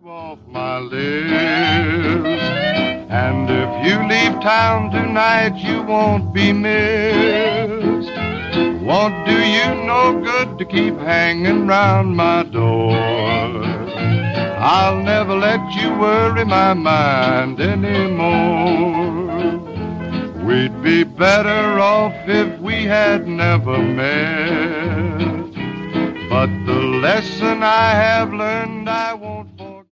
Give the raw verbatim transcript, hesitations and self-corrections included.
off my list. And if you leave town tonight, you won't be missed. Won't do you no good to keep hanging round my door. I'll never let you worry my mind anymore. We'd be better off if we had never met. But the lesson I have learned I won't